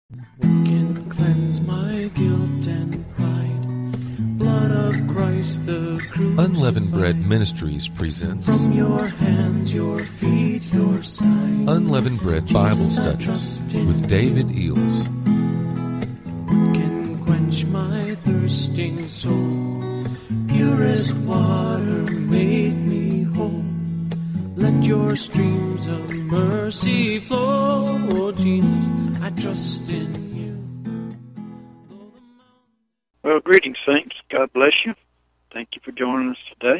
What can cleanse my guilt and pride? Blood of Christ the crucified. Unleavened Bread Ministries presents From your hands, your feet, your side. Unleavened Bread Bible Studies with David Eels. What can quench my thirsting soul? Purest water make me whole. Let your streams of mercy flow. Oh, Jesus, I trust in you. Well, greetings, saints. God bless you. Thank you for joining us today.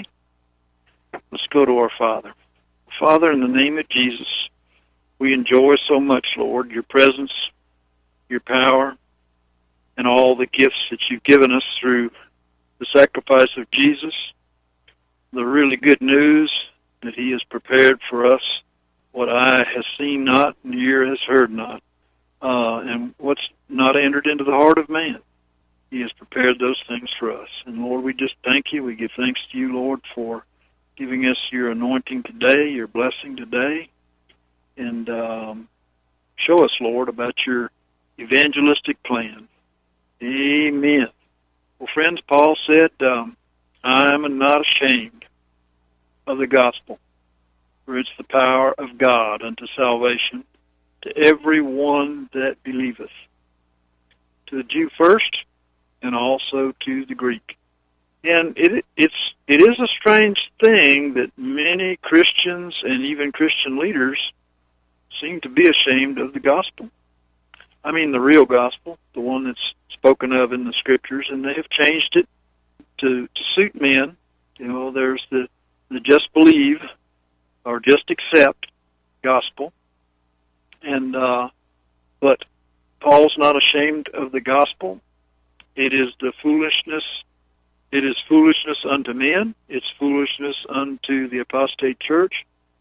Let's go to our Father. Father, in the name of Jesus, we enjoy so much, Lord, your presence, your power, and all the gifts that you've given us through the sacrifice of Jesus, the really good news that he has prepared for us, what eye has seen not and ear has heard not, and what's not entered into the heart of man. He has prepared those things for us. And Lord, we just thank you. We give thanks to you, Lord, for giving us your anointing today, your blessing today. And show us, Lord, about your evangelistic plan. Amen. Well, friends, Paul said, I am not ashamed of the gospel, for it's the power of God unto salvation to every one that believeth, to the Jew first, and also to the Greek. And it is a strange thing that many Christians and even Christian leaders seem to be ashamed of the gospel. I mean the real gospel, the one that's spoken of in the scriptures, and they have changed it to suit men. You know, there's the just believe or just accept gospel. And but Paul's not ashamed of the gospel. It is the foolishness. It is foolishness unto men. It's foolishness unto the apostate church.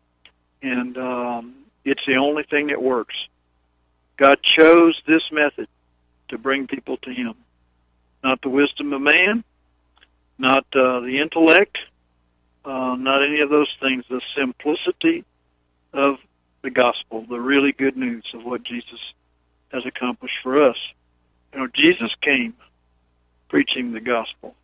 And it's the only thing that works. God chose this method to bring people to him. Not the wisdom of man, not the intellect, not any of those things. The simplicity of the gospel, the really good news of what Jesus has accomplished for us. You know, Jesus came preaching the gospel.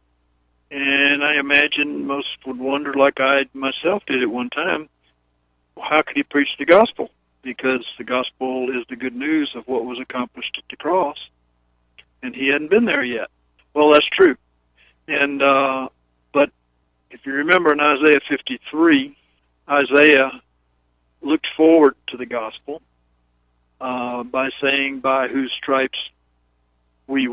And I imagine most would wonder, like I myself did at one time, well, how could he preach the gospel? Because the gospel is the good news of what was accomplished at the cross, and he hadn't been there yet. Well, that's true. And but if you remember in Isaiah 53, Isaiah looked forward to the gospel by saying, by whose stripes we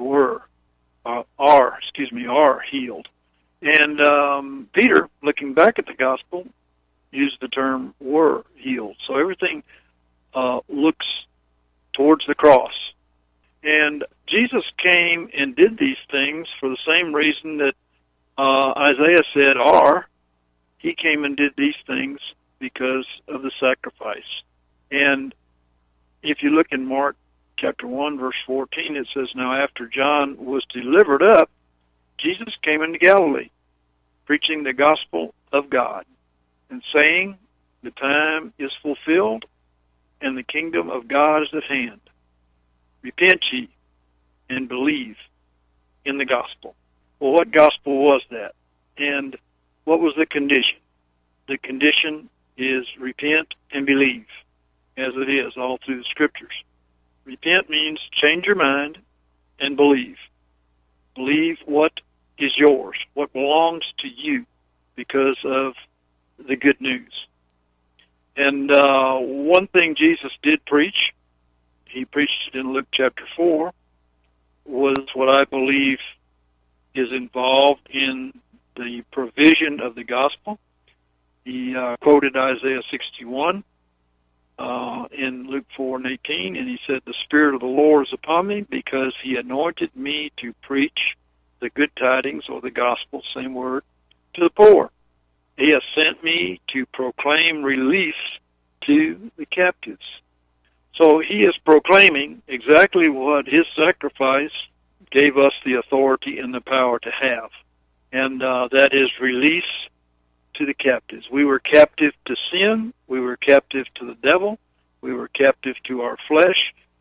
are healed. And Peter, looking back at the gospel, used the term were healed. So everything looks towards the cross. And Jesus came and did these things for the same reason that Isaiah said are. He came and did these things because of the sacrifice. And if you look in Mark chapter 1, verse 14, it says, now after John was delivered up, Jesus came into Galilee, preaching the gospel of God, and saying, the time is fulfilled, and the kingdom of God is at hand. Repent ye, and believe in the gospel. Well, what gospel was that? And what was the condition? The condition is repent and believe, as it is all through the scriptures. Repent means change your mind and believe. Believe what is yours, what belongs to you because of the good news. And one thing Jesus did preach, he preached it in Luke chapter 4, was what I believe is involved in the provision of the gospel. He quoted Isaiah 61 in Luke 4:18, and he said, the Spirit of the Lord is upon me because he anointed me to preach the good tidings, or the gospel, same word, to the poor. He has sent me to proclaim release to the captives. So he is proclaiming exactly what his sacrifice gave us the authority and the power to have. And that is release to the captives. We were captive to sin. We were captive to the devil. We were captive to our flesh.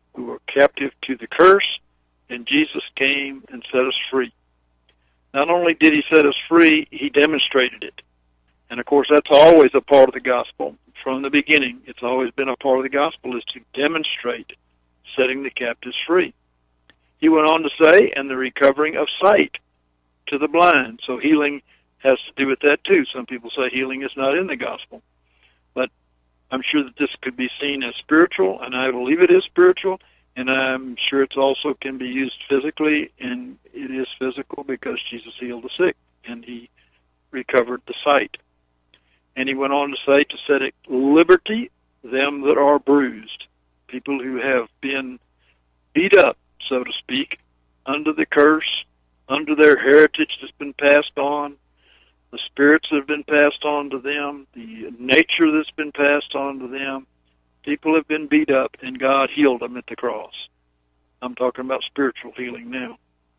who were captive to the curse, and Jesus came and set us free. Not only did he set us free, he demonstrated it. And of course, that's always a part of the gospel. From the beginning, it's always been a part of the gospel is to demonstrate setting the captives free. He went on to say, and the recovering of sight to the blind. So healing has to do with that too. Some people say healing is not in the gospel. But I'm sure that this could be seen as spiritual, and I believe it is spiritual, and I'm sure it also can be used physically, and it is physical because Jesus healed the sick, and he recovered the sight. And he went on to say to set at liberty them that are bruised, people who have been beat up, so to speak, under the curse, under their heritage that's been passed on, the spirits that have been passed on to them, the nature that's been passed on to them. People have been beat up, and God healed them at the cross. I'm talking about spiritual healing now.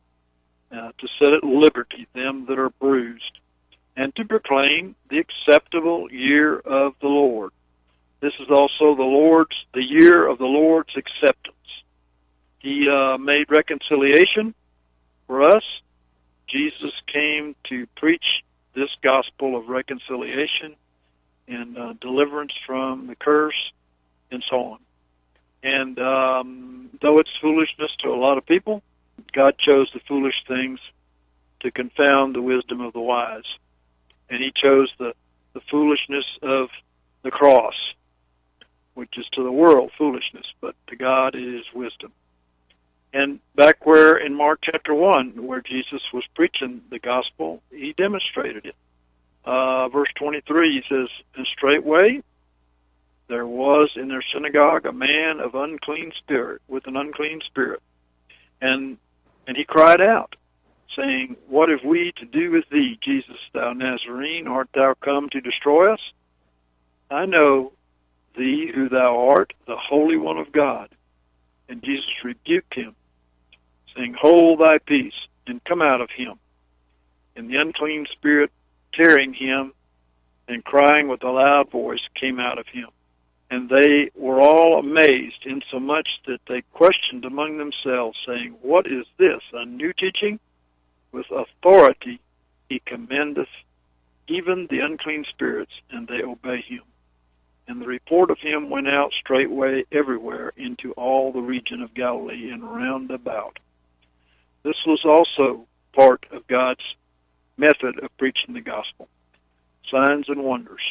To set at liberty them that are bruised, and to proclaim the acceptable year of the Lord. This is also the year of the Lord's acceptance. He made reconciliation for us. Jesus came to preach this gospel of reconciliation and deliverance from the curse and so on. And though it's foolishness to a lot of people, God chose the foolish things to confound the wisdom of the wise. And he chose the foolishness of the cross, which is to the world foolishness, but to God it is wisdom. And back where in Mark chapter 1, where Jesus was preaching the gospel, he demonstrated it. Verse 23, he says, and straightway there was in their synagogue a man of unclean spirit, with an unclean spirit. And he cried out, saying, what have we to do with thee, Jesus, thou Nazarene? Art thou come to destroy us? I know thee who thou art, the Holy One of God. And Jesus rebuked him, saying, hold thy peace, and come out of him. And the unclean spirit, tearing him, and crying with a loud voice, came out of him. And they were all amazed, insomuch that they questioned among themselves, saying, what is this, a new teaching? With authority he commandeth even the unclean spirits, and they obey him. And the report of him went out straightway everywhere into all the region of Galilee and round about. This was also part of God's method of preaching the gospel. Signs and wonders.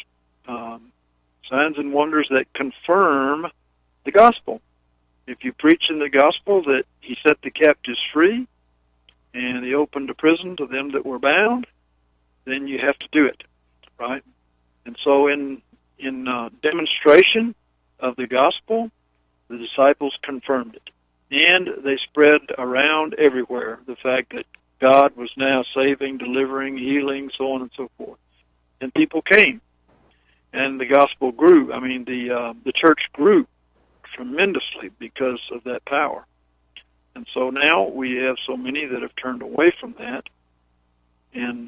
Signs and wonders that confirm the gospel. If you preach in the gospel that he set the captives free and he opened the prison to them that were bound, then you have to do it, right? And so in demonstration of the gospel, the disciples confirmed it. And they spread around everywhere the fact that God was now saving, delivering, healing, so on and so forth. And people came, and the gospel grew. I mean, the church grew tremendously because of that power. And so now we have so many that have turned away from that, and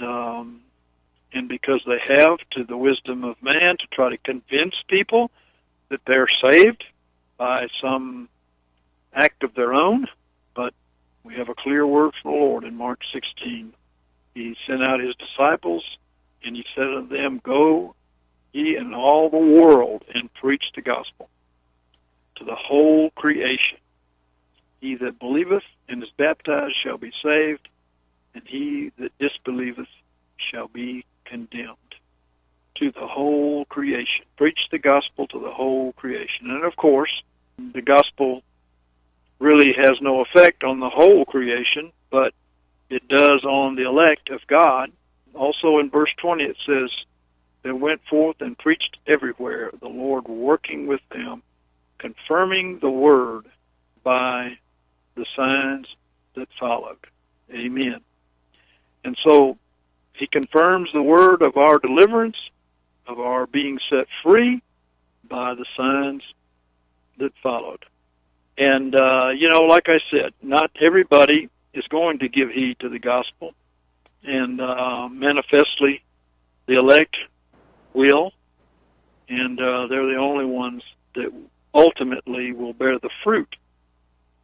because they have, to the wisdom of man, to try to convince people that they're saved by some act of their own. But we have a clear word from the Lord in Mark 16. He sent out his disciples, and he said unto them, go ye in all the world and preach the gospel to the whole creation. He that believeth and is baptized shall be saved, and he that disbelieveth shall be condemned. To the whole creation. Preach the gospel to the whole creation. And of course, the gospel really has no effect on the whole creation, but it does on the elect of God. Also in verse 20 it says, they went forth and preached everywhere, the Lord working with them, confirming the word by the signs that followed. Amen. And so he confirms the word of our deliverance, of our being set free by the signs that followed. And, like I said, not everybody is going to give heed to the gospel. And manifestly, the elect will. And they're the only ones that ultimately will bear the fruit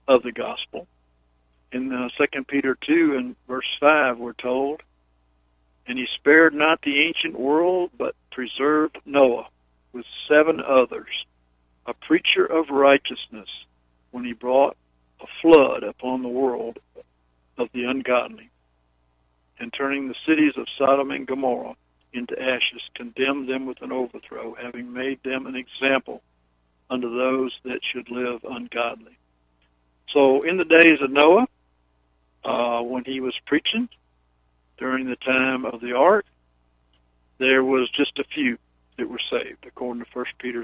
of the gospel. In 2 Peter 2 and verse 5, we're told, "And he spared not the ancient world, but preserved Noah with 7 others, a preacher of righteousness, when he brought a flood upon the world of the ungodly, and turning the cities of Sodom and Gomorrah into ashes, condemned them with an overthrow, having made them an example unto those that should live ungodly." So in the days of Noah, when he was preaching during the time of the ark, there was just a few that were saved, according to 1 Peter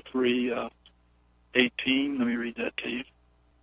3:18. Let me read that to you.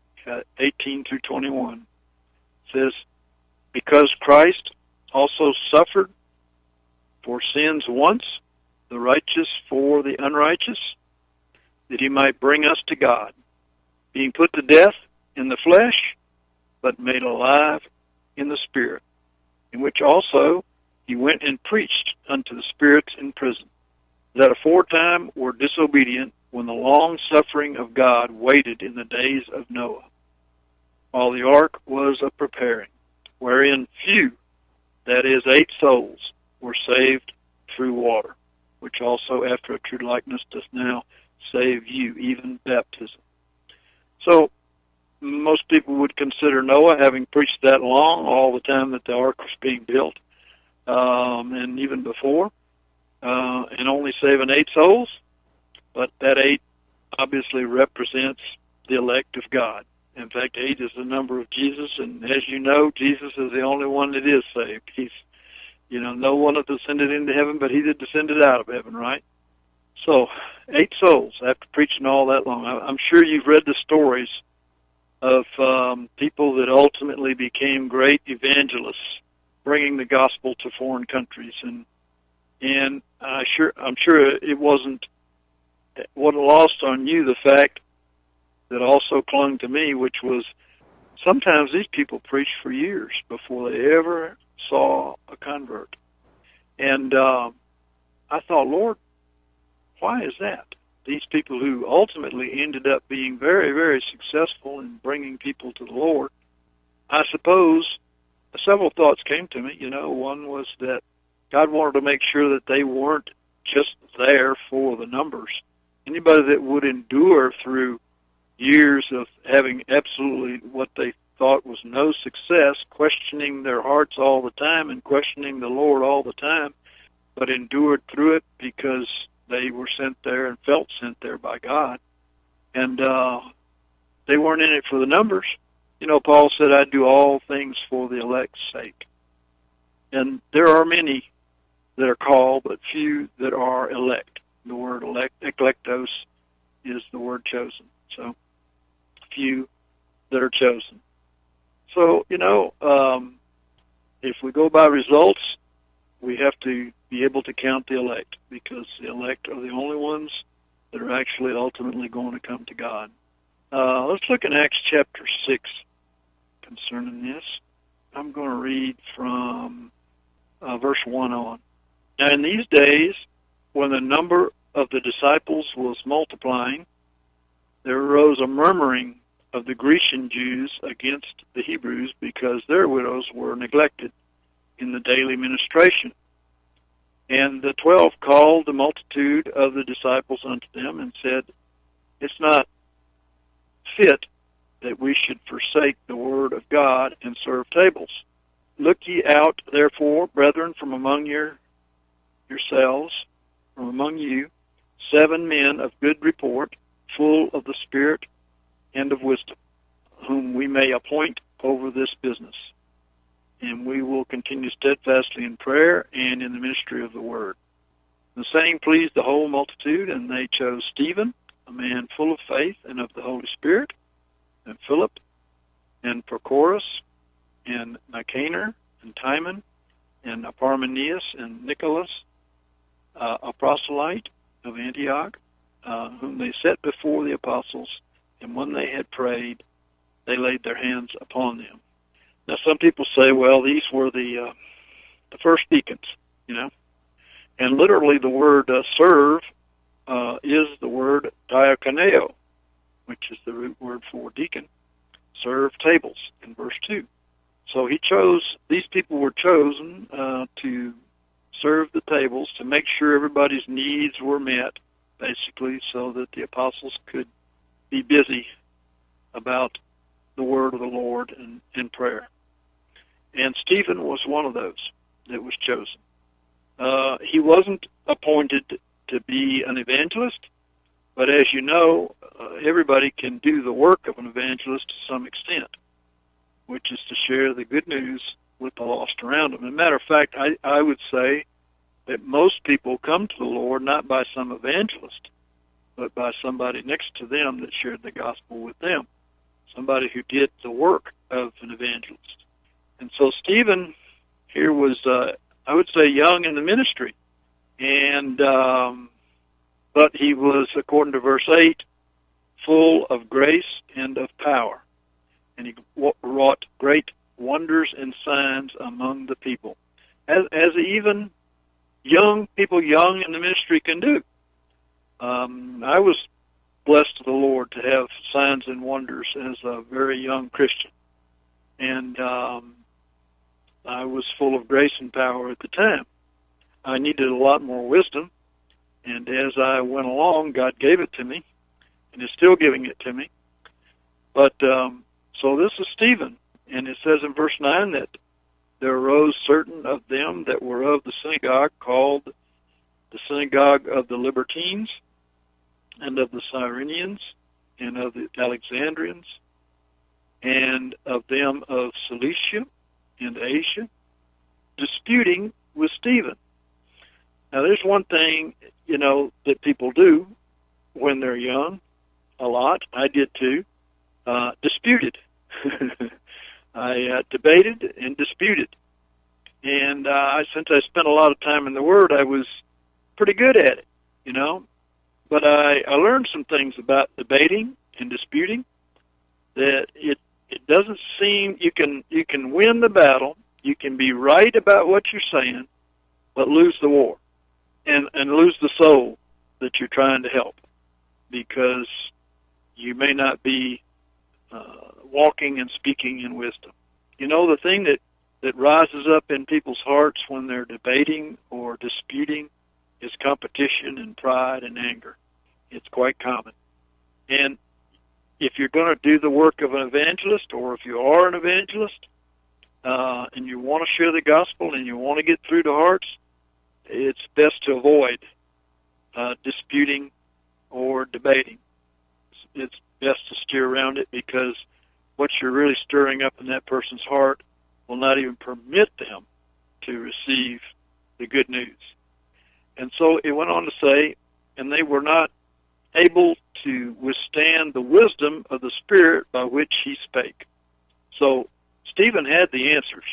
18 through 21. It says, "Because Christ also suffered for sins once, the righteous for the unrighteous, that he might bring us to God, being put to death in the flesh, but made alive in the Spirit, in which also he went and preached unto the spirits in prison, that aforetime were disobedient, when the long suffering of God waited in the days of Noah, while the ark was a preparing, wherein few, that is 8 souls, were saved through water, which also after a true likeness doth now save you, even baptism." So most people would consider Noah, having preached that long, all the time that the ark was being built, and even before, and only saving 8 souls, but that 8 obviously represents the elect of God. In fact, 8 is the number of Jesus, and as you know, Jesus is the only one that is saved. He's, no one hath descended into heaven, but he that descended out of heaven, right? So, 8 souls after preaching all that long. I'm sure you've read the stories of people that ultimately became great evangelists, bringing the gospel to foreign countries, and I'm sure it wasn't lost on you the fact that also clung to me, which was sometimes these people preached for years before they ever saw a convert, and I thought, Lord, why is that? These people who ultimately ended up being very, very successful in bringing people to the Lord, I suppose several thoughts came to me. One was that God wanted to make sure that they weren't just there for the numbers. Anybody that would endure through years of having absolutely what they thought was no success, questioning their hearts all the time and questioning the Lord all the time, but endured through it because they were sent there and felt sent there by God. And they weren't in it for the numbers. Paul said, "I do all things for the elect's sake." And there are many that are called, but few that are elect. The word elect, eklektos, is the word chosen. So, few that are chosen. So, if we go by results, we have to be able to count the elect, because the elect are the only ones that are actually ultimately going to come to God. Let's look in Acts chapter 6 concerning this. I'm going to read from verse 1 on. "Now in these days, when the number of the disciples was multiplying, there arose a murmuring of the Grecian Jews against the Hebrews, because their widows were neglected in the daily ministration. And the 12 called the multitude of the disciples unto them, and said, It's not fit that we should forsake the word of God and serve tables. Look ye out, therefore, brethren, from among yourselves, from among you, 7 men of good report, full of the Spirit and of wisdom, whom we may appoint over this business. And we will continue steadfastly in prayer and in the ministry of the word. The saying pleased the whole multitude, and they chose Stephen, a man full of faith and of the Holy Spirit, and Philip, and Prochorus, and Nicanor, and Timon, and Parmenius, and Nicholas, a proselyte of Antioch, whom they set before the apostles, and when they had prayed, they laid their hands upon them. Now, some people say, well, these were the first deacons, and literally the word serve is the word diakoneo, which is the root word for deacon. serve tables in verse 2. So these people were chosen to serve the tables, to make sure everybody's needs were met, basically, so that the apostles could be busy about the word of the Lord and in prayer. And Stephen was one of those that was chosen. He wasn't appointed to be an evangelist, but as you know, everybody can do the work of an evangelist to some extent, which is to share the good news with the lost around them. As a matter of fact, I would say that most people come to the Lord not by some evangelist, but by somebody next to them that shared the gospel with them, somebody who did the work of an evangelist. And so Stephen here was, I would say, young in the ministry, and but he was, according to verse 8, full of grace and of power, and he wrought great wonders and signs among the people, as even young people, young in the ministry, can do. I was blessed to the Lord to have signs and wonders as a very young Christian, and I was full of grace and power at the time. I needed a lot more wisdom, and as I went along, God gave it to me, and is still giving it to me. But so this is Stephen, and it says in verse 9 that there arose certain of them that were of the synagogue, called the synagogue of the Libertines, and of the Cyrenians, and of the Alexandrians, and of them of Cilicia and Asia, disputing with Stephen. Now, there's one thing, that people do when they're young, a lot. I did too. Disputed. I debated and disputed. And since I spent a lot of time in the Word, I was pretty good at it, But I learned some things about debating and disputing, that it doesn't seem you can win the battle, you can be right about what you're saying, but lose the war and lose the soul that you're trying to help, because you may not be walking and speaking in wisdom. The thing that rises up in people's hearts when they're debating or disputing is competition and pride and anger. It's quite common. And if you're going to do the work of an evangelist, or if you are an evangelist, and you want to share the gospel and you want to get through to hearts, it's best to avoid disputing or debating. It's best to steer around it, because what you're really stirring up in that person's heart will not even permit them to receive the good news. And so it went on to say, and they were not able to withstand the wisdom of the Spirit by which he spake. So Stephen had the answers.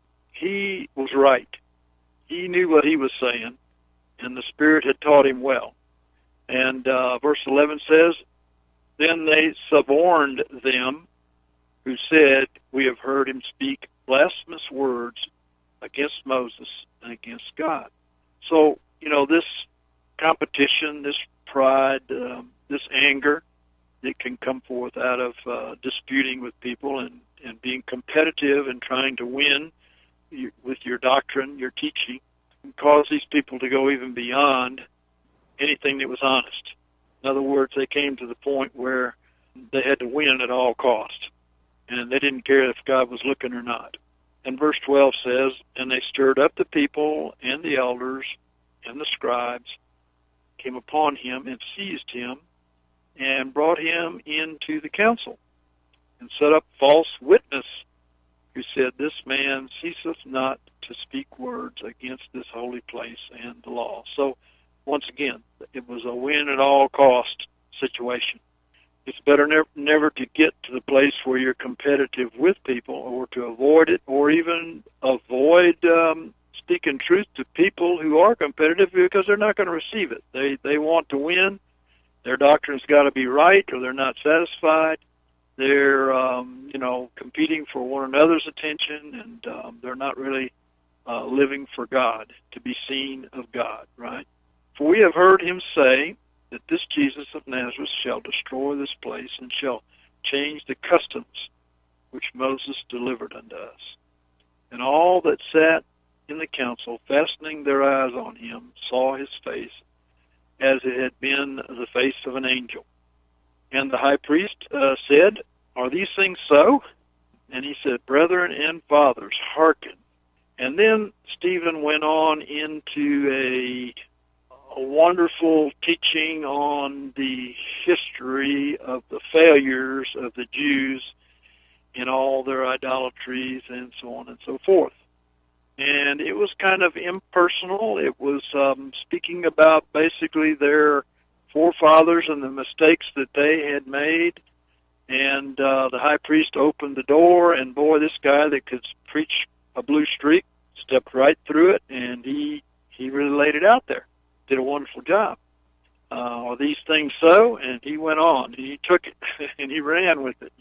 He was right. He knew what he was saying, and the Spirit had taught him well. And verse 11 says, then they suborned them who said, we have heard him speak blasphemous words against Moses and against God. So, this competition, this pride, this anger that can come forth out of disputing with people and being competitive and trying to win with your doctrine, your teaching, can cause these people to go even beyond anything that was honest. In other words, they came to the point where they had to win at all costs, and they didn't care if God was looking or not. And verse 12 says, and they stirred up the people and the elders and the scribes, came upon him and seized him, and brought him into the council, and set up false witness, who said, this man ceaseth not to speak words against this holy place and the law. So, once again, it was a win at all cost situation. It's better never to get to the place where you're competitive with people, or to avoid it, or even avoid speaking truth to people who are competitive, because they're not going to receive it. They want to win. Their doctrine's got to be right, or they're not satisfied. They're competing for one another's attention, and they're not really living for God, to be seen of God, right? For we have heard him say that this Jesus of Nazareth shall destroy this place, and shall change the customs which Moses delivered unto us. And all that sat in the council, fastening their eyes on him, saw his face, as it had been the face of an angel. And the high priest said, Are these things so? And he said, Brethren and fathers, hearken. And then Stephen went on into a wonderful teaching on the history of the failures of the Jews in all their idolatries and so on and so forth. And it was kind of impersonal. It was speaking about basically their forefathers and the mistakes that they had made. And the high priest opened the door, and boy, this guy that could preach a blue streak stepped right through it, and he really laid it out there. Did a wonderful job. Are these things so? And he went on. He took it, and he ran with it,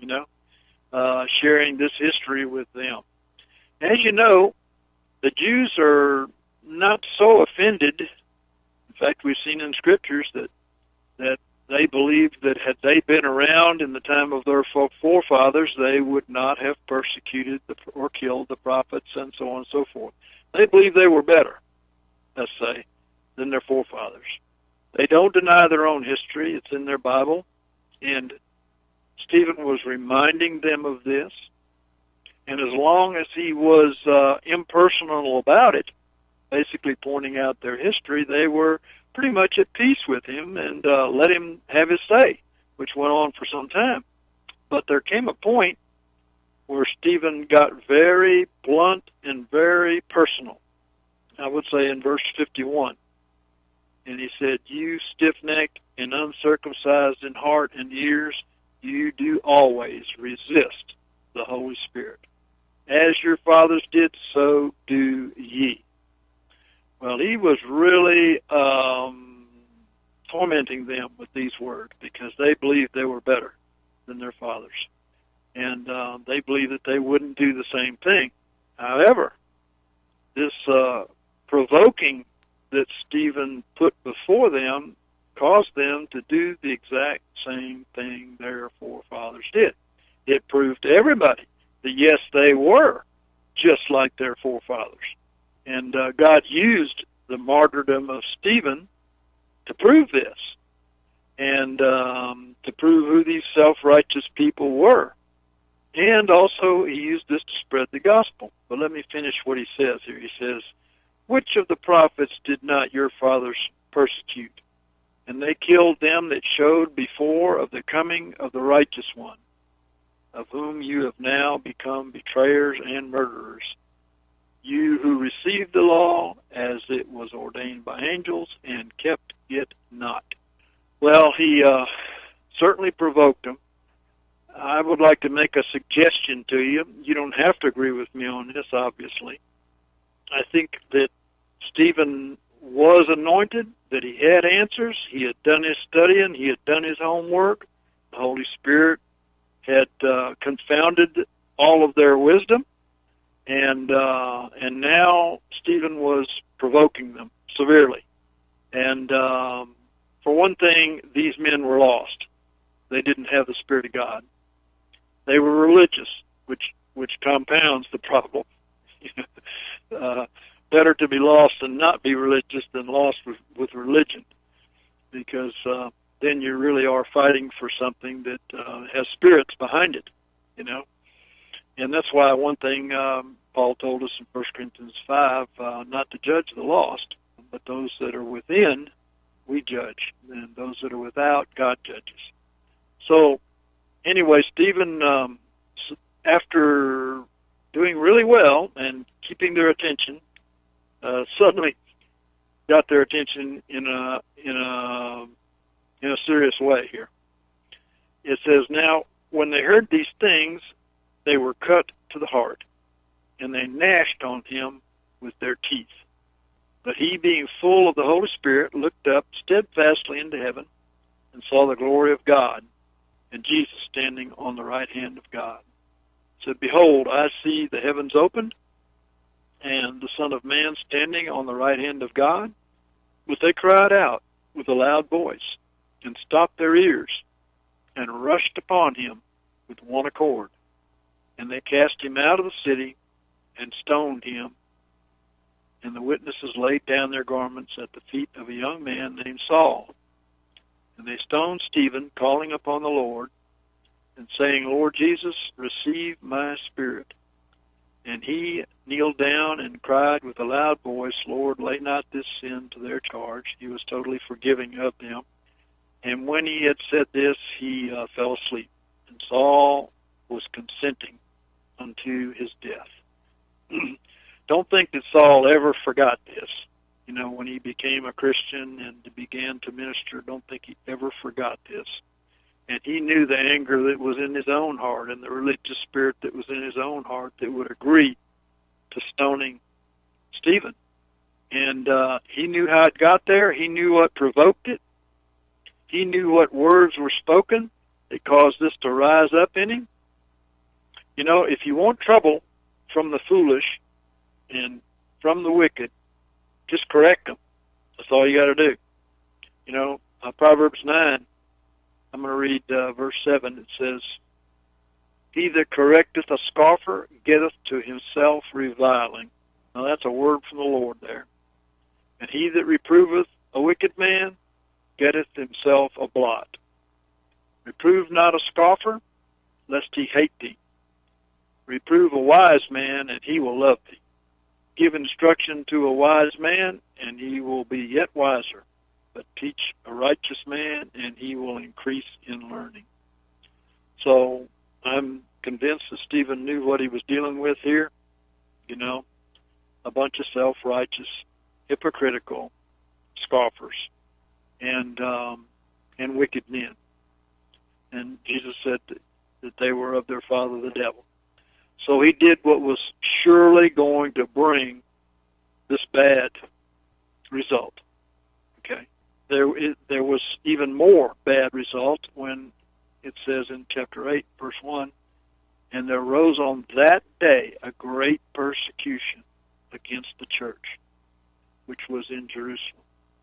sharing this history with them. As you know, the Jews are not so offended. In fact, we've seen in Scriptures that they believed that had they been around in the time of their forefathers, they would not have persecuted or killed the prophets and so on and so forth. They believed they were better, let's say, than their forefathers. They don't deny their own history. It's in their Bible. And Stephen was reminding them of this. And as long as he was impersonal about it, basically pointing out their history, they were pretty much at peace with him and let him have his say, which went on for some time. But there came a point where Stephen got very blunt and very personal. I would say in verse 51. And he said, You stiff-necked and uncircumcised in heart and ears, you do always resist the Holy Spirit. As your fathers did, so do ye. Well, he was really tormenting them with these words because they believed they were better than their fathers. And they believed that they wouldn't do the same thing. However, this provoking that Stephen put before them caused them to do the exact same thing their forefathers did. It proved to everybody that, yes, they were just like their forefathers. And God used the martyrdom of Stephen to prove this and to prove who these self-righteous people were. And also he used this to spread the gospel. But let me finish what he says here. He says, Which of the prophets did not your fathers persecute? And they killed them that showed before of the coming of the righteous one, of whom you have now become betrayers and murderers. You who received the law as it was ordained by angels and kept it not. Well, he certainly provoked them. I would like to make a suggestion to you. You don't have to agree with me on this, obviously. I think that Stephen was anointed, that he had answers, he had done his studying, he had done his homework. The Holy Spirit had confounded all of their wisdom, and now Stephen was provoking them severely. And for one thing, these men were lost. They didn't have the Spirit of God. They were religious, which compounds the problem. Better to be lost and not be religious than lost with religion, because then you really are fighting for something that has spirits behind it, And that's why one thing Paul told us in 1 Corinthians 5, not to judge the lost, but those that are within, we judge, and those that are without, God judges. So anyway, Stephen, after doing really well and keeping their attention, suddenly got their attention in a serious way here. It says, Now, when they heard these things, they were cut to the heart, and they gnashed on him with their teeth. But he, being full of the Holy Spirit, looked up steadfastly into heaven and saw the glory of God, and Jesus standing on the right hand of God. He said, Behold, I see the heavens opened, and the Son of Man standing on the right hand of God. But they cried out with a loud voice, and stopped their ears, and rushed upon him with one accord, And they cast him out of the city and stoned him. And the witnesses laid down their garments at the feet of a young man named Saul. And they stoned Stephen, calling upon the Lord, and saying, Lord Jesus, receive my spirit. And he kneeled down and cried with a loud voice, Lord, lay not this sin to their charge. He was totally forgiving of them. And when he had said this, he fell asleep. And Saul was consenting unto his death. Don't think that Saul ever forgot this. You know, when he became a Christian and began to minister, don't think he ever forgot this. And he knew the anger that was in his own heart and the religious spirit that was in his own heart that would agree to stoning Stephen. And he knew how it got there. He knew what provoked it. He knew what words were spoken that caused this to rise up in him. You know, if you want trouble from the foolish and from the wicked, just correct them. That's all you got to do. You know, Proverbs 9, I'm going to read verse 7. It says, He that correcteth a scoffer getteth to himself reviling. Now that's a word from the Lord there. And he that reproveth a wicked man getteth himself a blot. Reprove not a scoffer, lest he hate thee. Reprove a wise man, and he will love thee. Give instruction to a wise man, and he will be yet wiser. But teach a righteous man, and he will increase in learning. So I'm convinced that Stephen knew what he was dealing with here. You know, a bunch of self-righteous, hypocritical scoffers and wicked men. And Jesus said that they were of their father the devil. So he did what was surely going to bring this bad result. Okay. There was even more bad result when it says in chapter 8, verse 1, and there arose on that day a great persecution against the church, which was in Jerusalem.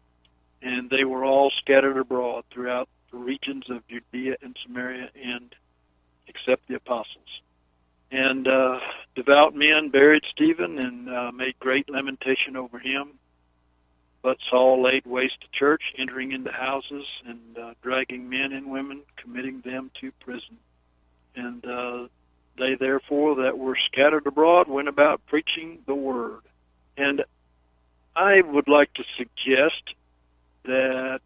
And they were all scattered abroad throughout the regions of Judea and Samaria, and except the apostles. And devout men buried Stephen and made great lamentation over him. But Saul laid waste the church, entering into houses and dragging men and women, committing them to prison. And they therefore that were scattered abroad went about preaching the word. And I would like to suggest that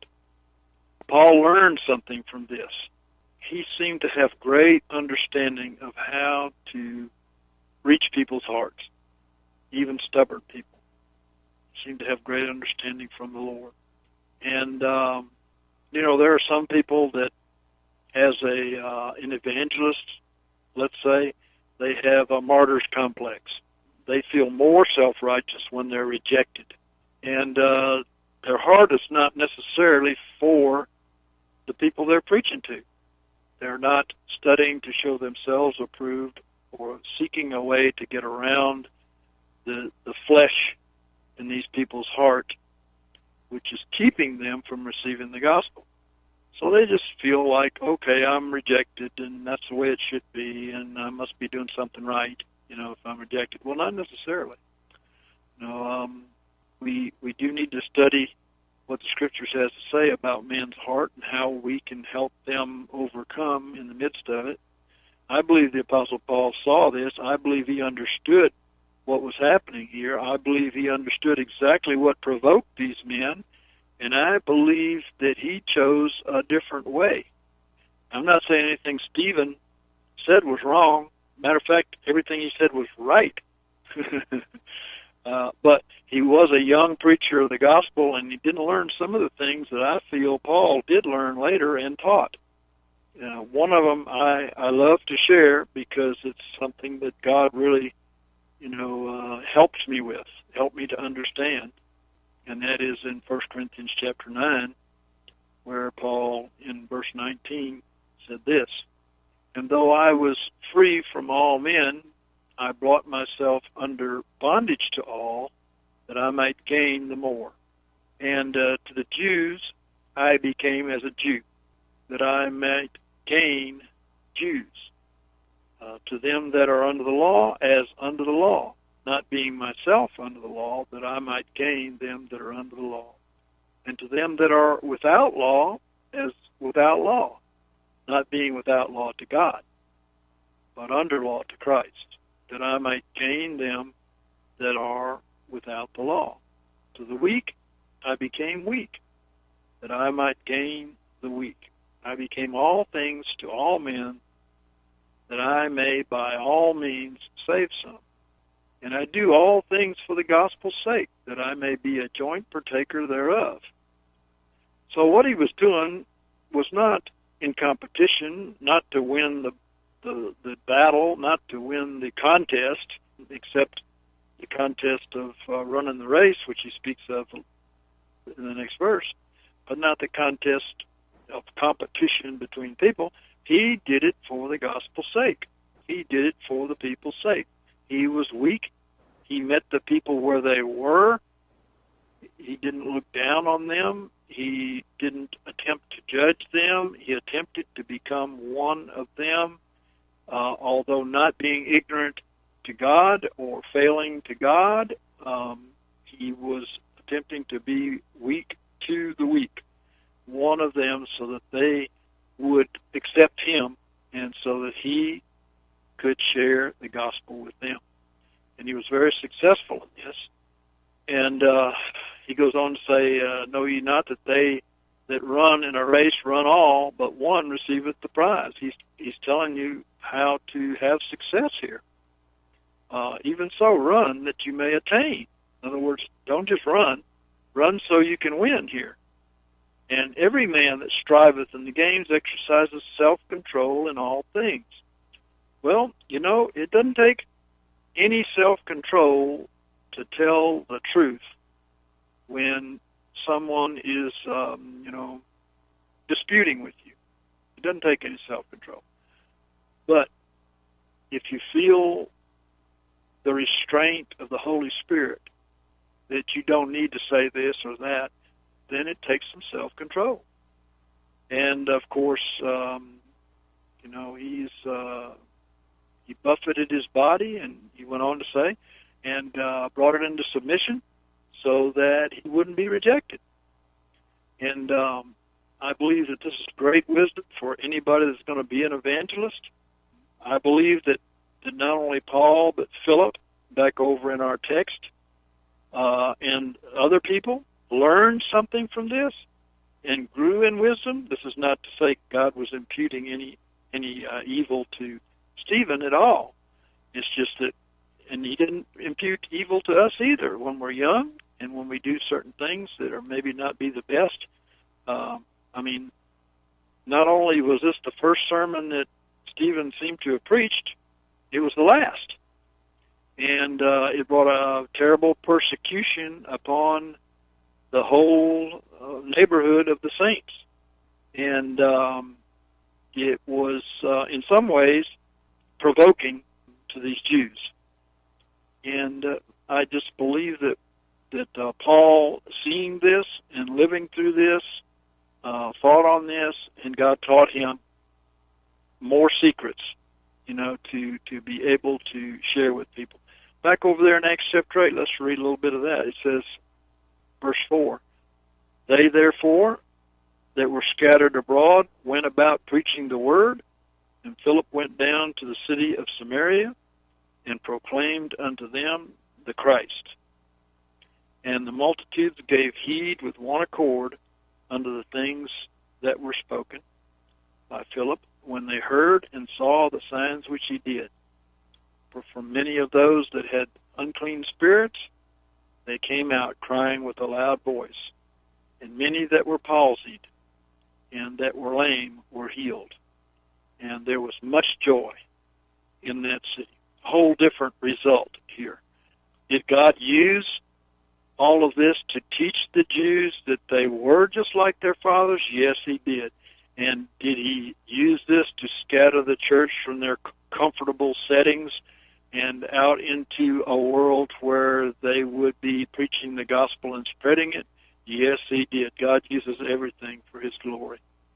Paul learned something from this. He seemed to have great understanding of how to reach people's hearts, even stubborn people. He seemed to have great understanding from the Lord. And, you know, there are some people that, as an evangelist, let's say, they have a martyr's complex. They feel more self-righteous when they're rejected. And their heart is not necessarily for the people they're preaching to. They're not studying to show themselves approved or seeking a way to get around the flesh in these people's heart, which is keeping them from receiving the gospel. So they just feel like, okay, I'm rejected, and that's the way it should be, and I must be doing something right, you know, if I'm rejected. Well, not necessarily. You know, we do need to study what the Scriptures has to say about men's heart and how we can help them overcome in the midst of it. I believe the Apostle Paul saw this. I believe he understood what was happening here. I believe he understood exactly what provoked these men, and I believe that he chose a different way. I'm not saying anything Stephen said was wrong. Matter of fact, everything he said was right. But he was a young preacher of the gospel, and he didn't learn some of the things that I feel Paul did learn later and taught. One of them I love to share because it's something that God really, helps me with, helped me to understand. And that is in 1 Corinthians chapter 9, where Paul, in verse 19, said this, "And though I was free from all men, I brought myself under bondage to all, that I might gain the more. And to the Jews I became as a Jew, that I might gain Jews." to them that are under the law, as under the law, not being myself under the law, that I might gain them that are under the law. And to them that are without law, as without law, not being without law to God, but under law to Christ, that I might gain them that are without the law. To the weak I became weak, that I might gain the weak. I became all things to all men, that I may by all means save some. And I do all things for the gospel's sake, that I may be a joint partaker thereof. So what he was doing was not in competition, not to win the battle, not to win the contest, except the contest of running the race, which he speaks of in the next verse, but not the contest of competition between people. He did it for the gospel's sake. He did it for the people's sake. He was weak. He met the people where they were. He didn't look down on them. He didn't attempt to judge them. He attempted to become one of them, although not being ignorant to God or failing to God. He was attempting to be weak to the weak, one of them, so that they would accept him and so that he could share the gospel with them. And he was very successful in this. And he goes on to say, know ye not that they that run in a race run all, but one receiveth the prize. He's telling you how to have success here. Even so, run that you may attain. In other words, don't just run. Run so you can win here. And every man that striveth in the games exercises self-control in all things. Well, it doesn't take any self-control to tell the truth when someone is, disputing with you. It doesn't take any self-control. But if you feel the restraint of the Holy Spirit, that you don't need to say this or that, then it takes some self-control. And, of course, he buffeted his body, and he went on to say, and brought it into submission so that he wouldn't be rejected. And I believe that this is great wisdom for anybody that's going to be an evangelist. I believe that not only Paul, but Philip, back over in our text, and other people learned something from this and grew in wisdom. This is not to say God was imputing any evil to Stephen at all. It's just that, and he didn't impute evil to us either when we're young and when we do certain things that are maybe not be the best. Not only was this the first sermon that Stephen seemed to have preached, it was the last. And it brought a terrible persecution upon the whole neighborhood of the saints. And it was, in some ways, provoking to these Jews. And I just believe that Paul, seeing this and living through this, fought on this, and God taught him more secrets, to be able to share with people. Back over there in Acts chapter 8, let's read a little bit of that. It says, verse 4, they therefore that were scattered abroad went about preaching the word, and Philip went down to the city of Samaria and proclaimed unto them the Christ. And the multitudes gave heed with one accord unto the things that were spoken by Philip, when they heard and saw the signs which he did. For from many of those that had unclean spirits, they came out crying with a loud voice, and many that were palsied and that were lame were healed. And there was much joy in that city. A whole different result here. Did God use all of this to teach the Jews that they were just like their fathers? Yes, he did. And did he use this to scatter the church from their comfortable settings and out into a world where they would be preaching the gospel and spreading it? Yes, he did. God uses everything for his glory.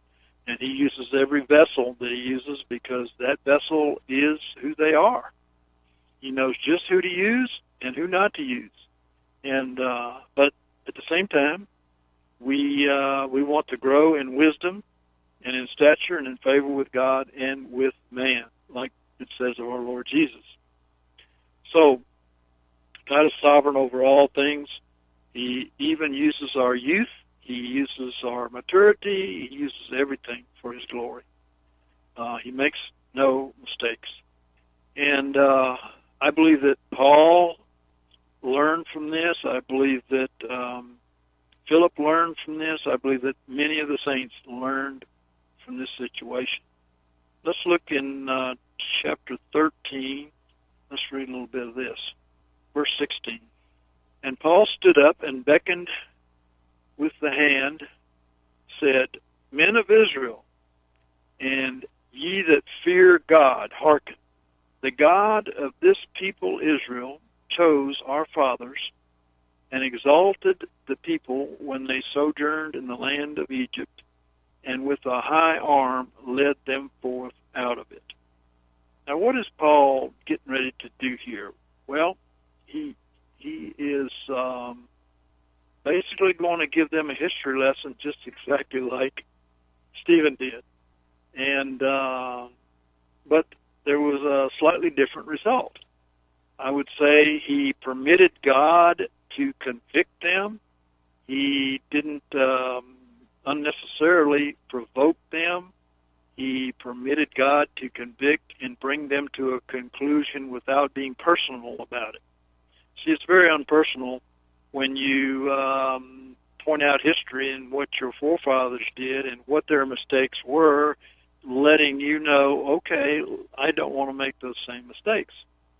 And he uses every vessel that he uses because that vessel is who they are. He knows just who to use and who not to use. And but at the same time, we want to grow in wisdom and in stature and in favor with God and with man, like it says of our Lord Jesus. So God is sovereign over all things. He even uses our youth. He uses our maturity. He uses everything for his glory. He makes no mistakes. And I believe that Paul learned from this. I believe that Philip learned from this. I believe that many of the saints learned from this situation. Let's look in chapter 13. Let's read a little bit of this. Verse 16. And Paul stood up and beckoned with the hand, said, Men of Israel, and ye that fear God, hearken. The God of this people Israel chose our fathers and exalted the people when they sojourned in the land of Egypt, and with a high arm led them forth out of it. Now, what is Paul getting ready to do here? Well, he is basically going to give them a history lesson just exactly like Stephen did. And but there was a slightly different result. I would say he permitted God to convict them. He didn't unnecessarily provoke them. He permitted God to convict and bring them to a conclusion without being personal about it. See, it's very unpersonal when you point out history and what your forefathers did and what their mistakes were, letting you know, okay, I don't want to make those same mistakes.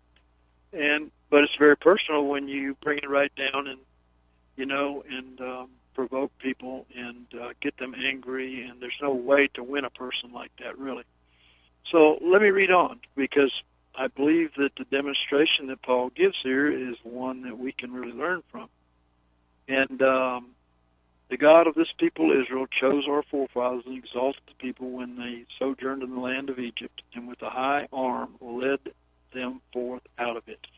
But it's very personal when you bring it right down and provoke people and get them angry, and there's no way to win a person like that, really. So let me read on, because I believe that the demonstration that Paul gives here is one that we can really learn from. And the God of this people Israel chose our forefathers and exalted the people when they sojourned in the land of Egypt, and with a high arm led them forth out of it.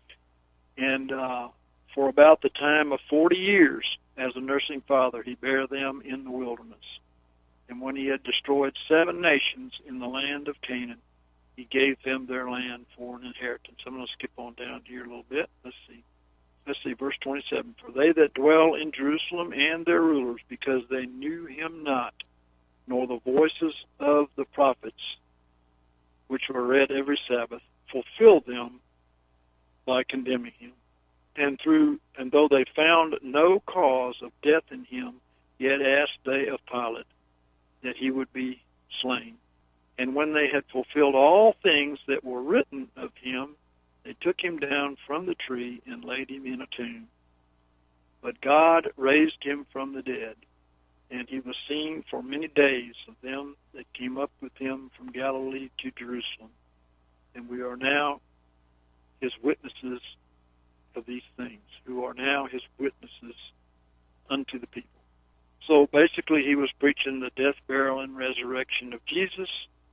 And for about the time of 40 years, as a nursing father, he bare them in the wilderness. And when he had destroyed 7 nations in the land of Canaan, he gave them their land for an inheritance. I'm going to skip on down here a little bit. Let's see, verse 27. For they that dwell in Jerusalem and their rulers, because they knew him not, nor the voices of the prophets, which were read every Sabbath, fulfilled them by condemning him. And though they found no cause of death in him, yet asked they of Pilate that he would be slain. And when they had fulfilled all things that were written of him, they took him down from the tree and laid him in a tomb. But God raised him from the dead, and he was seen for many days of them that came up with him from Galilee to Jerusalem. And we are now his witnesses of these things, who are now his witnesses unto the people. So basically he was preaching the death, burial, and resurrection of Jesus,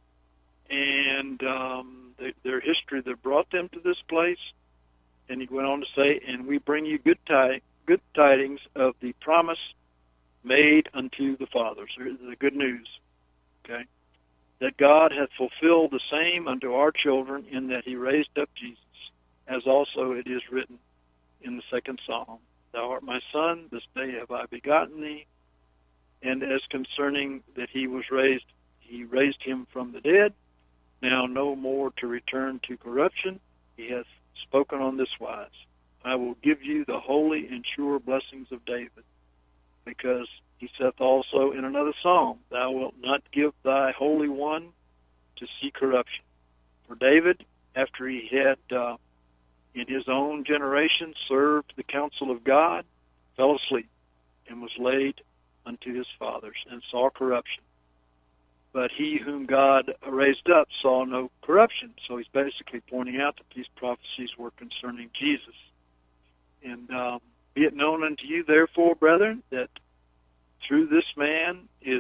and their history that brought them to this place. And he went on to say, and we bring you good tidings of the promise made unto the fathers. The good news, okay? That God hath fulfilled the same unto our children, in that he raised up Jesus, as also it is written in the 2nd Psalm, Thou art my son, this day have I begotten thee. And as concerning that he was raised, he raised him from the dead, now no more to return to corruption. He hath spoken on this wise, I will give you the holy and sure blessings of David, because he saith also in another psalm, Thou wilt not give thy Holy One to see corruption. For David, after he had in his own generation served the counsel of God, fell asleep, and was laid unto his fathers, and saw corruption. But he whom God raised up saw no corruption. So he's basically pointing out that these prophecies were concerning Jesus. And be it known unto you, therefore, brethren, that through this man is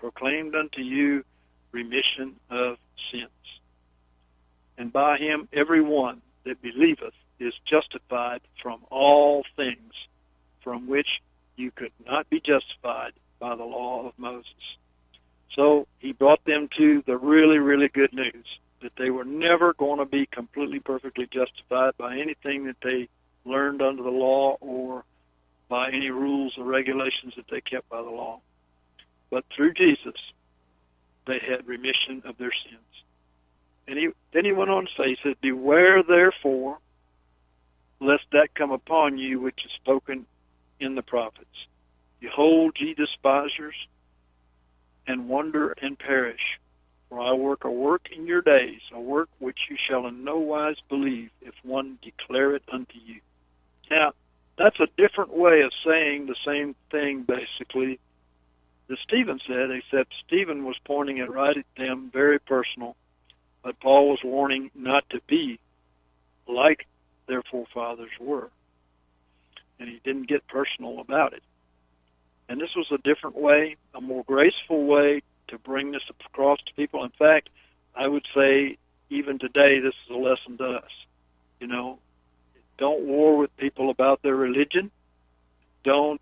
proclaimed unto you remission of sins. And by him every one that believeth is justified from all things from which you could not be justified by the law of Moses. So he brought them to the really, really good news, that they were never going to be completely, perfectly justified by anything that they learned under the law or by any rules or regulations that they kept by the law. But through Jesus, they had remission of their sins. And then he went on to say, he said, beware therefore, lest that come upon you which is spoken in the prophets. Behold, ye despisers, and wonder and perish. For I work a work in your days, a work which you shall in no wise believe, if one declare it unto you. Now, that's a different way of saying the same thing, basically, that Stephen said, except Stephen was pointing it right at them, very personal, but Paul was warning not to be like their forefathers were. And he didn't get personal about it. And this was a different way, a more graceful way to bring this across to people. In fact, I would say even today this is a lesson to us. You know, don't war with people about their religion. Don't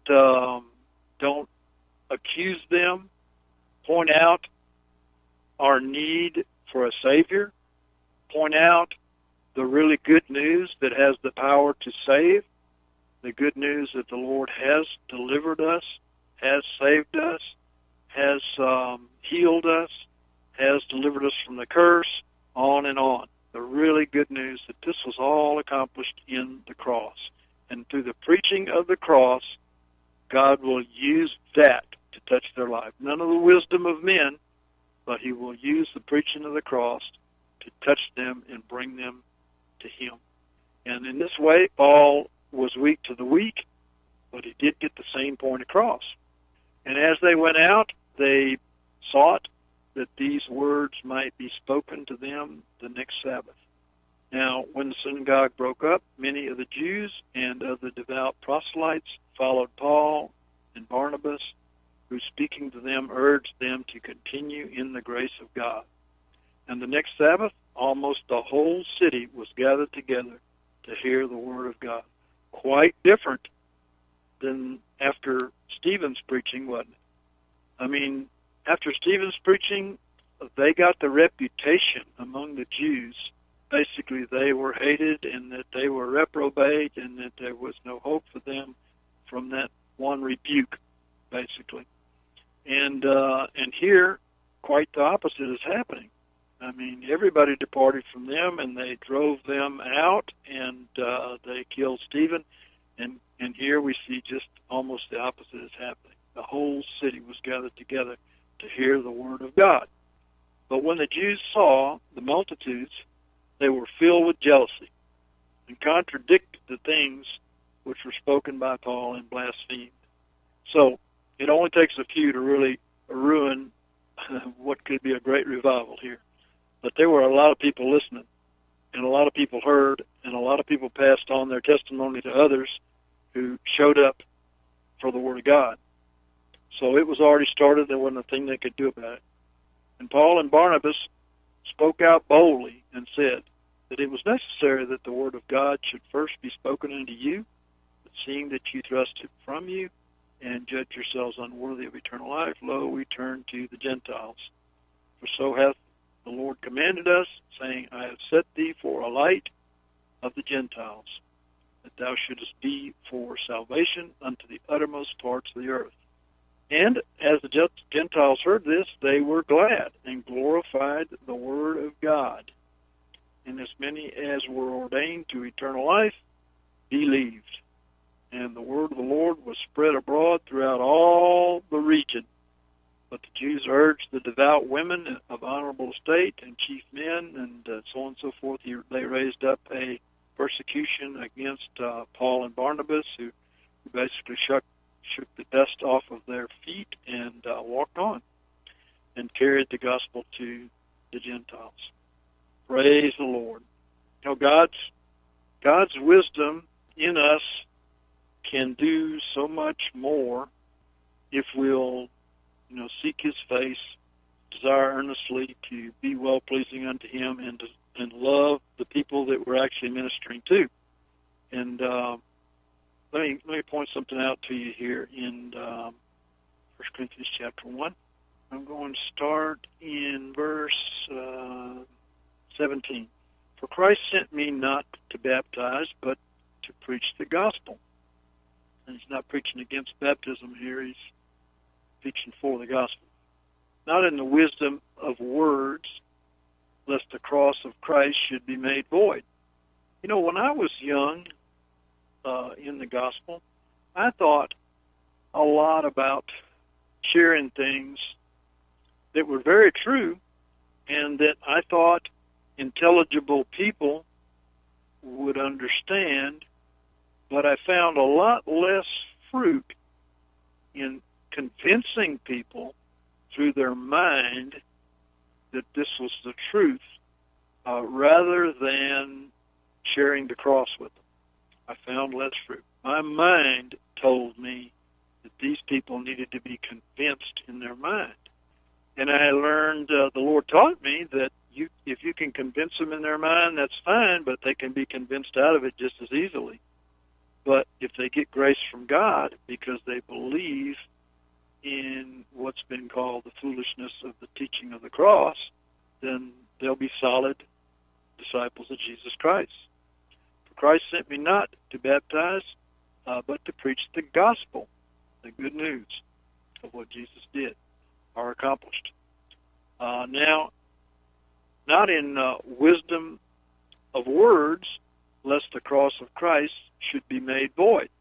accuse them. Point out our need for a Savior. Point out the really good news that has the power to save. The good news that the Lord has delivered us, has saved us, has healed us, has delivered us from the curse, on and on. The really good news that this was all accomplished in the cross. And through the preaching of the cross, God will use that to touch their life. None of the wisdom of men, but he will use the preaching of the cross to touch them and bring them to him. And in this way, Paul was weak to the weak, but he did get the same point across. And as they went out, they sought that these words might be spoken to them the next Sabbath. Now, when the synagogue broke up, many of the Jews and of the devout proselytes followed Paul and Barnabas, who, speaking to them, urged them to continue in the grace of God. And the next Sabbath, almost the whole city was gathered together to hear the word of God. Quite different than after Stephen's preaching, wasn't it? I mean, after Stephen's preaching, they got the reputation among the Jews. Basically, they were hated and that they were reprobate and that there was no hope for them from that one rebuke, basically. And here, quite the opposite is happening. I mean, everybody departed from them, and they drove them out, and they killed Stephen. And here we see just almost the opposite is happening. The whole city was gathered together to hear the word of God. But when the Jews saw the multitudes, they were filled with jealousy and contradicted the things which were spoken by Paul and blasphemed. So it only takes a few to really ruin what could be a great revival here. But there were a lot of people listening, and a lot of people heard, and a lot of people passed on their testimony to others who showed up for the Word of God. So it was already started. There wasn't a thing they could do about it. And Paul and Barnabas spoke out boldly and said that it was necessary that the Word of God should first be spoken unto you, but seeing that you thrust it from you and judge yourselves unworthy of eternal life, lo, we turn to the Gentiles. For so hath the Lord commanded us, saying, I have set thee for a light of the Gentiles, that thou shouldest be for salvation unto the uttermost parts of the earth. And as the Gentiles heard this, they were glad and glorified the word of God. And as many as were ordained to eternal life believed. And the word of the Lord was spread abroad throughout all the region. But the Jews urged the devout women of honorable estate and chief men and so on and so forth. They raised up a persecution against Paul and Barnabas, who basically shook the dust off of their feet and walked on and carried the gospel to the Gentiles. Praise the Lord. You know, God's wisdom in us can do so much more if we'll seek his face, desire earnestly to be well-pleasing unto him, and love the people that we're actually ministering to. And let me point something out to you here in 1 Corinthians chapter 1. I'm going to start in verse 17. For Christ sent me not to baptize, but to preach the gospel. And he's not preaching against baptism here. He's preaching for the gospel. Not in the wisdom of words, lest the cross of Christ should be made void. When I was young in the gospel, I thought a lot about sharing things that were very true and that I thought intelligible people would understand, but I found a lot less fruit in convincing people through their mind that this was the truth, rather than sharing the cross with them. I found less fruit. My mind told me that these people needed to be convinced in their mind. And I learned, the Lord taught me that if you can convince them in their mind, that's fine, but they can be convinced out of it just as easily. But if they get grace from God because they believe in what's been called the foolishness of the teaching of the cross, then they'll be solid disciples of Jesus Christ. For Christ sent me not to baptize, but to preach the gospel, the good news of what Jesus did or accomplished. Now, not in wisdom of words, lest the cross of Christ should be made void.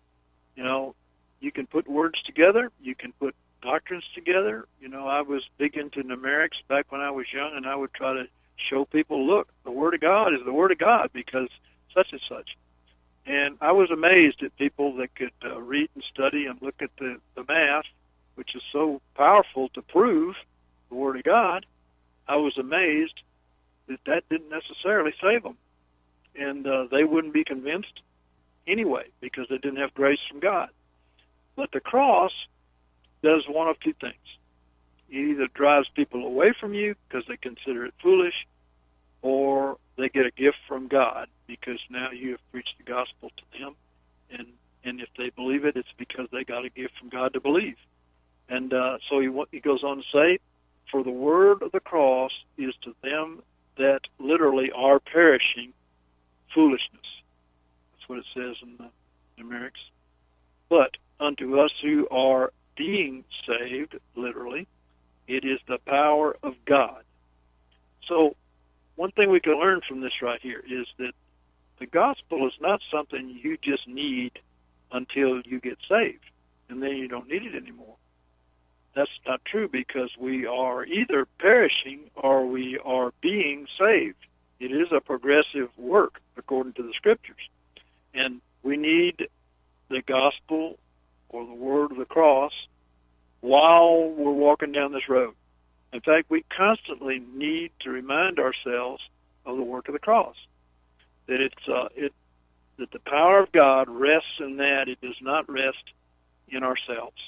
You can put words together. You can put doctrines together. I was big into numerics back when I was young, and I would try to show people, look, the Word of God is the Word of God because such and such. And I was amazed at people that could read and study and look at the math, which is so powerful to prove the Word of God. I was amazed that didn't necessarily save them. And they wouldn't be convinced anyway because they didn't have grace from God. But the cross does one of two things. It either drives people away from you because they consider it foolish, or they get a gift from God because now you have preached the gospel to them. And if they believe it, it's because they got a gift from God to believe. And so he goes on to say, for the word of the cross is to them that literally are perishing foolishness. That's what it says in the numerics. But unto us who are being saved, literally, it is the power of God. So one thing we can learn from this right here is that the gospel is not something you just need until you get saved, and then you don't need it anymore. That's not true because we are either perishing or we are being saved. It is a progressive work according to the Scriptures. And we need the gospel or the word of the cross while we're walking down this road. In fact, we constantly need to remind ourselves of the work of the cross. That that the power of God rests in that. It does not rest in ourselves.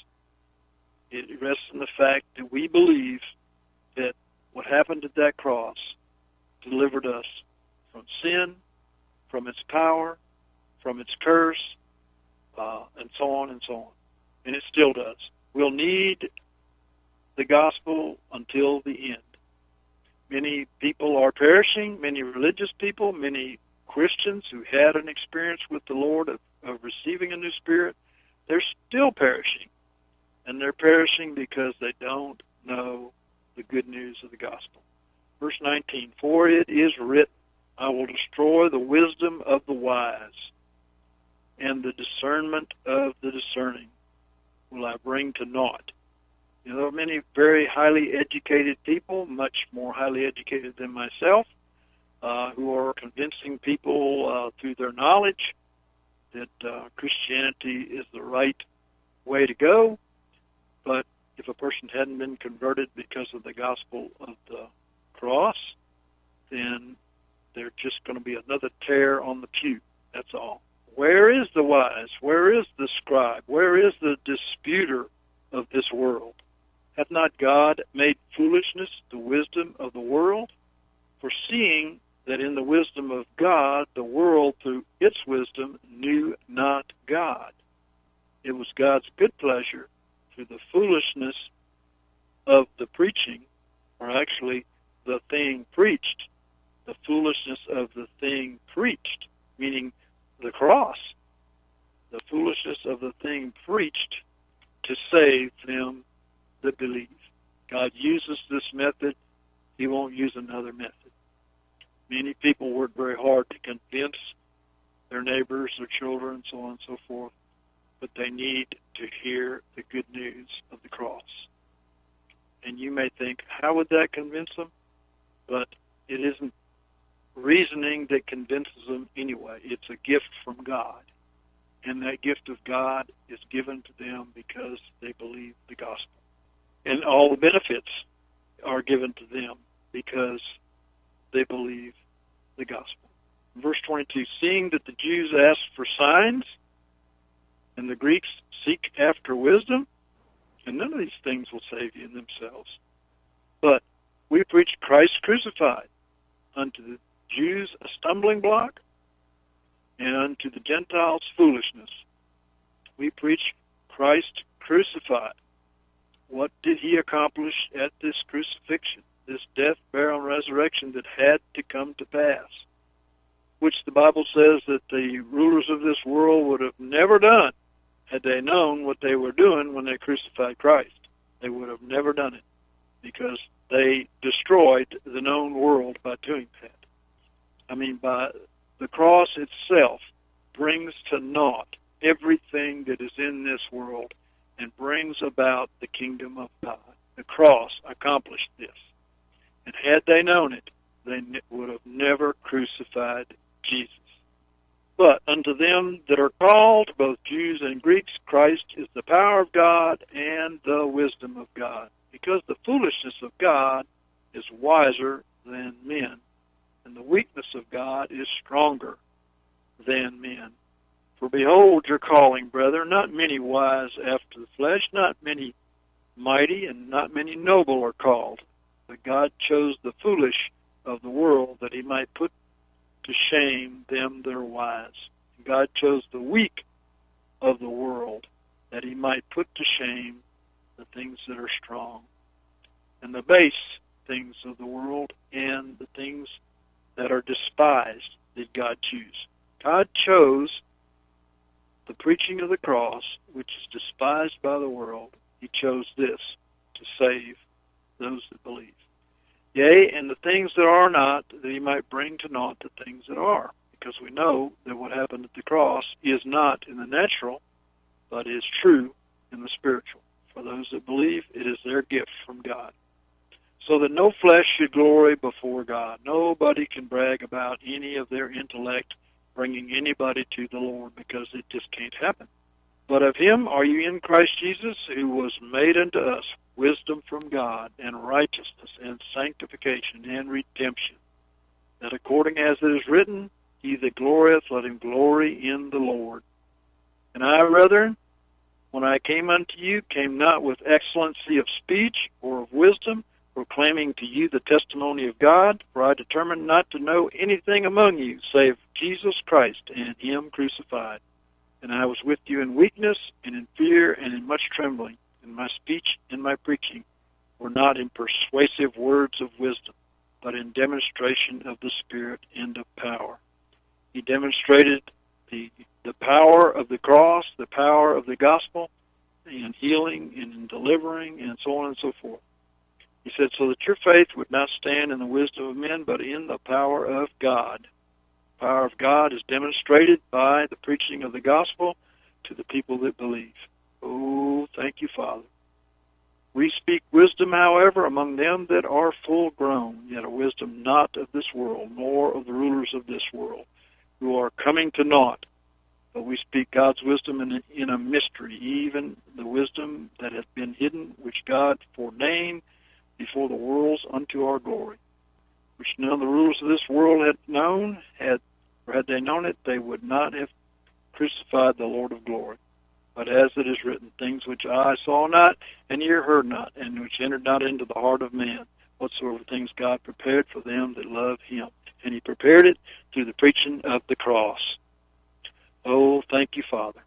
It rests in the fact that we believe that what happened at that cross delivered us from sin, from its power, from its curse, and so on and so on. And it still does. We'll need the gospel until the end. Many people are perishing, many religious people, many Christians who had an experience with the Lord of receiving a new spirit, they're still perishing. And they're perishing because they don't know the good news of the gospel. Verse 19, for it is written, I will destroy the wisdom of the wise, and the discernment of the discerning will I bring to naught. There are many very highly educated people, much more highly educated than myself, who are convincing people through their knowledge that Christianity is the right way to go. But if a person hadn't been converted because of the gospel of the cross, then they're just going to be another tear on the pew. That's all. Where is the wise? Where is the scribe? Where is the disputer of this world? Hath not God made foolishness the wisdom of the world? Foreseeing that in the wisdom of God the world through its wisdom knew not God. It was God's good pleasure through the foolishness of the preaching, or actually the thing preached, the foolishness of the thing preached, meaning the cross, the foolishness of the thing preached to save them that believe. God uses this method. He won't use another method. Many people work very hard to convince their neighbors, their children, so on and so forth, but they need to hear the good news of the cross. And you may think, how would that convince them? But it isn't reasoning that convinces them anyway. It's a gift from God. And that gift of God is given to them because they believe the gospel. And all the benefits are given to them because they believe the gospel. Verse 22, seeing that the Jews ask for signs and the Greeks seek after wisdom, and none of these things will save you in themselves. But we preach Christ crucified, unto the Jews a stumbling block, and unto the Gentiles foolishness. We preach Christ crucified. What did he accomplish at this crucifixion, this death, burial, and resurrection that had to come to pass, which the Bible says that the rulers of this world would have never done had they known what they were doing when they crucified Christ. They would have never done it because they destroyed the known world by doing that. I mean, by the cross itself brings to naught everything that is in this world and brings about the kingdom of God. The cross accomplished this. And had they known it, they would have never crucified Jesus. But unto them that are called, both Jews and Greeks, Christ is the power of God and the wisdom of God. Because the foolishness of God is wiser than men, and the weakness of God is stronger than men. For behold your calling, brethren, not many wise after the flesh, not many mighty, and not many noble are called. But God chose the foolish of the world that he might put to shame them that are wise. God chose the weak of the world that he might put to shame the things that are strong. And the base things of the world and the things that are despised did God choose. God chose the preaching of the cross, which is despised by the world. He chose this to save those that believe. Yea, and the things that are not, that he might bring to naught the things that are. Because we know that what happened at the cross is not in the natural, but is true in the spiritual. For those that believe, it is their gift from God. So that no flesh should glory before God. Nobody can brag about any of their intellect bringing anybody to the Lord, because it just can't happen. But of him are you in Christ Jesus, who was made unto us wisdom from God, and righteousness, and sanctification, and redemption, that according as it is written, he that glorieth, let him glory in the Lord. And I, brethren, when I came unto you, came not with excellency of speech or of wisdom, proclaiming to you the testimony of God, for I determined not to know anything among you, save Jesus Christ and him crucified. And I was with you in weakness, and in fear, and in much trembling. And my speech and my preaching were not in persuasive words of wisdom, but in demonstration of the Spirit and of power. He demonstrated the power of the cross, the power of the gospel, in healing and in delivering, and so on and so forth. He said, so that your faith would not stand in the wisdom of men, but in the power of God. The power of God is demonstrated by the preaching of the gospel to the people that believe. Oh, thank you, Father. We speak wisdom, however, among them that are full grown, yet a wisdom not of this world, nor of the rulers of this world, who are coming to naught. But we speak God's wisdom in a mystery, even the wisdom that hath been hidden, which God forenamed before the worlds unto our glory, which none of the rulers of this world had known, had they known it, they would not have crucified the Lord of glory. But as it is written, things which eye saw not, and ear heard not, and which entered not into the heart of man, whatsoever things God prepared for them that love him. And he prepared it through the preaching of the cross. Oh, thank you, Father.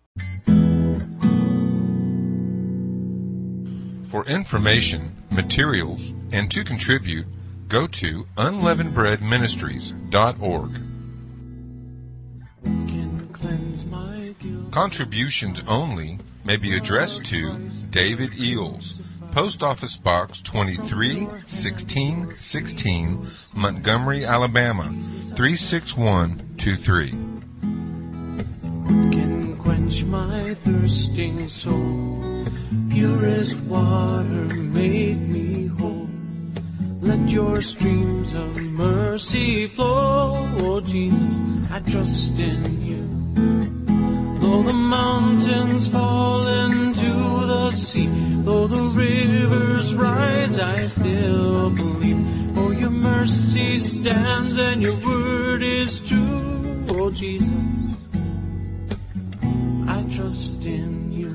For information, materials, and to contribute, go to unleavenedbreadministries.org. Can cleanse my guilt. Contributions only may be addressed to David Eels, Post Office Box 231616, Montgomery, Alabama 36123. Can quench my thirsting soul. Pure as water, make me whole. Let your streams of mercy flow. Oh Jesus, I trust in you. Though the mountains fall into the sea, though the rivers rise, I still believe. For your mercy stands and your word is true. Oh Jesus, I trust in you.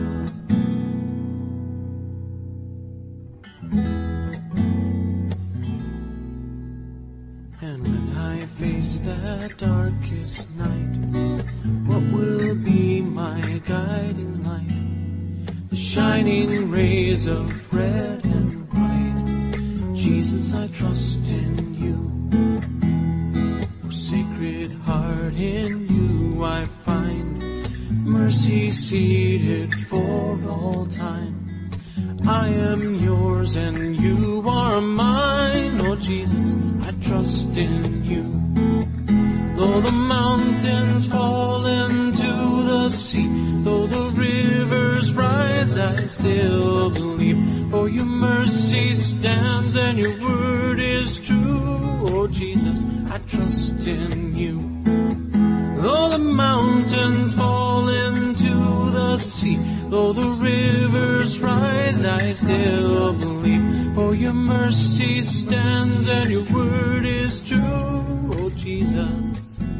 And when I face that darkest night, what will be my guiding light? The shining rays of red and white. Jesus, I trust in you. Oh, Sacred Heart, in you I find mercy seated for all time. I am yours and you are mine. Oh Jesus, I trust in you. Though the mountains fall into the sea, though the rivers rise, I still believe. For your mercy stands and your word is true. Oh Jesus, I trust in you. Though the mountains fall into the sea, though the rivers rise, I still believe. For your mercy stands and your word is true. Oh Jesus,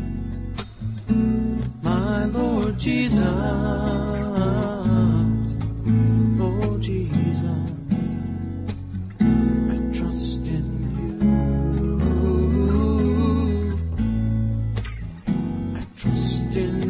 my Lord Jesus. Oh Jesus, I trust in you. I trust in